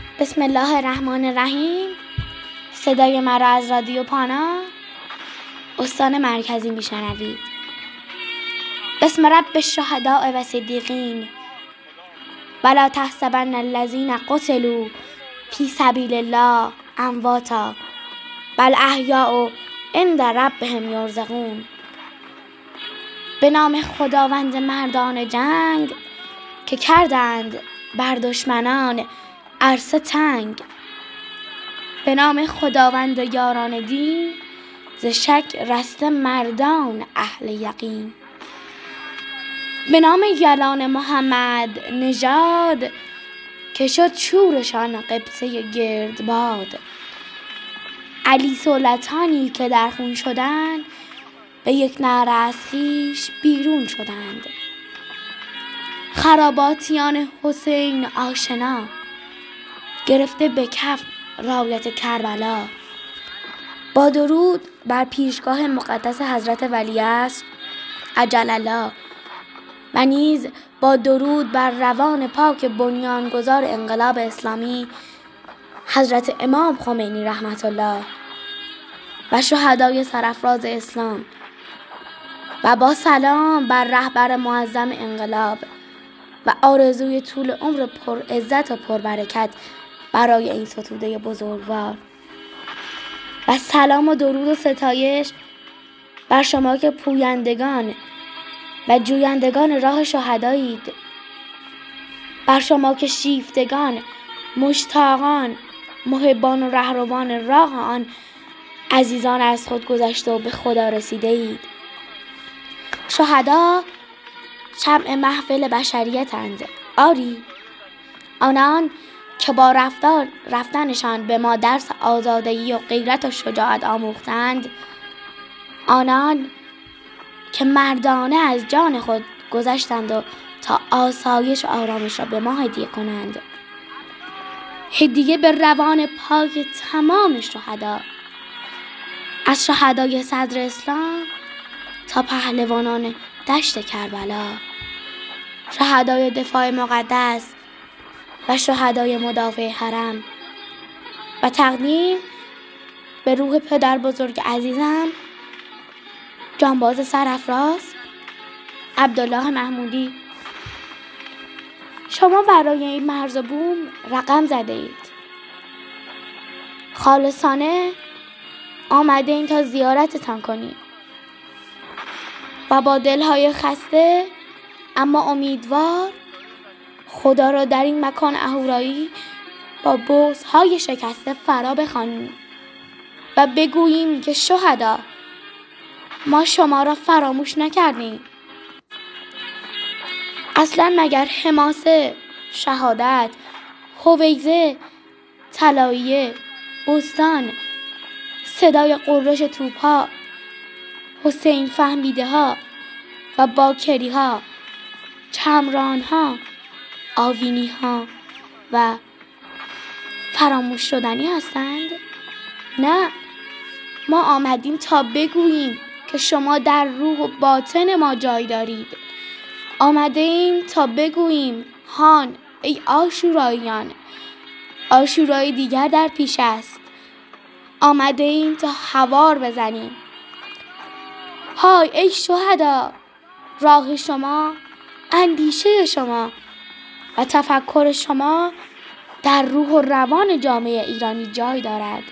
بسم الله الرحمن الرحیم. صدای مرا از رادیو پانا استان مرکزی میشنوید. بسم رب الشهداء و صدیقین ولا تحسبن الذین قتلوا فی سبیل الله امواتا بل احیاء عند ربهم یرزقون. به نام خداوند مردان جنگ که کردند بر دشمنان عرصه تنگ. به نام خداوند یاران دین ز شک رسته مردان اهل یقین. به نام یلان محمد نژاد که شد شورشان قبطه گردباد. علی سلطانی که در خون شدند به یک نعره از خویش بیرون شدند. خراباتیان حسین آشنا گرفته به کف رایت کربلا. با درود بر پیشگاه مقدس حضرت ولیعصر عجل الله و نیز با درود بر روان پاک بنیانگذار انقلاب اسلامی حضرت امام خمینی رحمت الله و شهدای سرافراز اسلام و با سلام بر رهبر معظم انقلاب و آرزوی طول عمر پر عزت و پر برکت برای این ستوده بزرگوار و سلام و درود و ستایش بر شما که پویندگان و جویندگان راه شهدایید، بر شما که شیفتگان، مشتاقان، محبان و رهروان راه آن عزیزان از خود گذشته و به خدا رسیده اید. شهدا شمع محفل بشریتند، آری، آنان که با رفتنشان به ما درس آزادگی و غیرت و شجاعت آموختند، آنان که مردانه از جان خود گذشتند و تا آسایش و آرامش را به ما هدیه کنند. هدیه به روان پاک تمام شهدا، از شهدای صدر اسلام تا پهلوانان دشت کربلا، شهدای دفاع مقدس و شهدای مدافع حرم، و تقدیم به روح پدر بزرگ عزیزم جانباز سرافراز عبدالله محمودی. شما برای این مرز بوم رقم زده اید. خالصانه آمده این تا زیارتتان کنیم و با دلهای خسته اما امیدوار خدا را در این مکان اهورایی با بغض‌های شکسته فرا بخوانیم و بگوییم که شهدا، ما شما را فراموش نکردیم. اصلا مگر حماسه، شهادت، هویزه، طلاییه، بستان، صدای قررش توپ‌ها، حسین فهمیده ها و باکری ها، چمران ها، آوینی ها و فراموش شدنی هستند؟ نه، ما آمدیم تا بگوییم که شما در روح و باطن ما جای دارید. آمده ایم تا بگوییم هان ای عاشوراییان، عاشورای دیگر در پیش است. آمده ایم تا هوار بزنیم. های ای شهدا، راه شما، اندیشه شما و تفکر شما در روح و روان جامعه ایرانی جای دارد.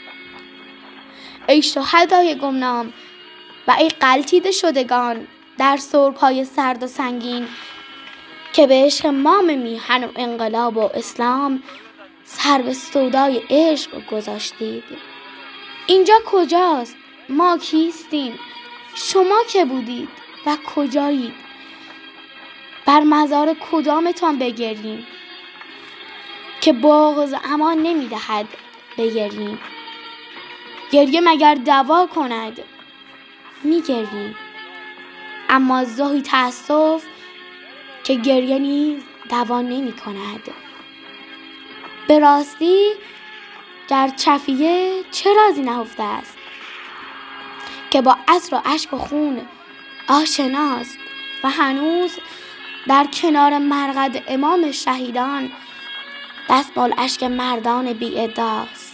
ای شهدای گمنام و ای غلتیده شدگان در صلب‌های سرد و سنگین که به عشق مام میهن و انقلاب و اسلام سر به سودای عشق گذاشتید. اینجا کجاست؟ ما کیستیم؟ شما که بودید و کجایید؟ بر مزار کدامتان بگریم که بغض امان نمیدهد بگریم؟ گریه مگر دوا کند؟ میگریم، اما زهی تأسف که گریه نیز دوا نمی کند. به راستی در چفیه چه رازی نهفته است که با عطر و اشک و خون آشناست و هنوز در کنار مرقد امام شهیدان دستمال اشک مردان بی ادعاست.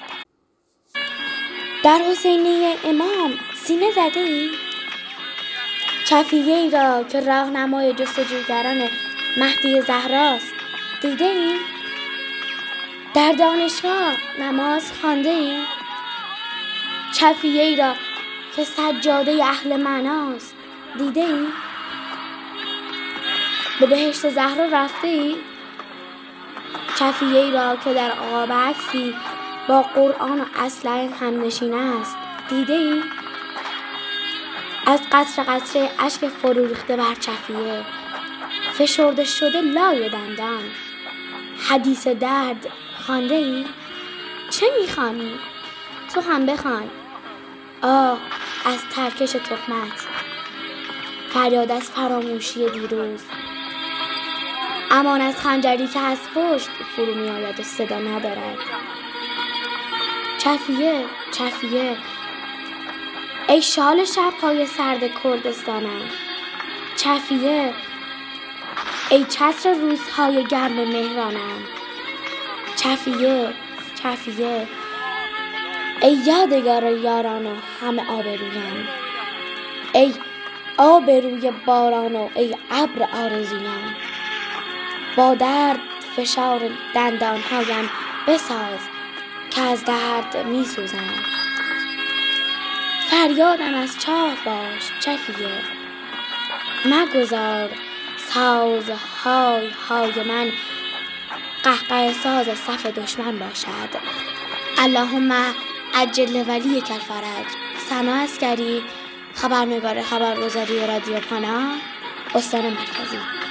در حسینیه امام سینه زده ای؟ چفیه ای را که راهنمای جستجوگران مهدی زهراست دیده ای؟ در دانشگاه نماز خوانده ای؟ چفیه ای را که سجاده اهل معناست دیده ای؟ به بهشت زهرا رفته ای؟ چفیه ای را که در آب عکسی با قرآن و اسلحه همنشین است دیده ای؟ از قطره قطره اشک فرو ریخته بر چفیه فشرده شده لای دندان حدیث درد خوانده ای؟ چه میخوانی؟ تو هم بخوان. آه از ترکش تهمت، فریاد از فراموشی دیروز، امان از خنجری که از پشت فرو می آید و صدا ندارد. چفیه چفیه ای شال شب‌های سرد کردستانم، چفیه ای چتر روزهای گرم مهرانم، چفیه چفیه ای یادگار یاران و همه آبرویم، ای آبروی باران و ای ابر آرزویم. با درد فشار دندانهایم بساز که از درد می سوزم. فریادم از چاه باش چفیه، مگذار سازهای های من قهقه ساز صف دشمن باشد. اللهم عجل ولیک الفرج. سنا عسکری، خبرنگار خبرگزاری رادیو پانا، استان مرکزی.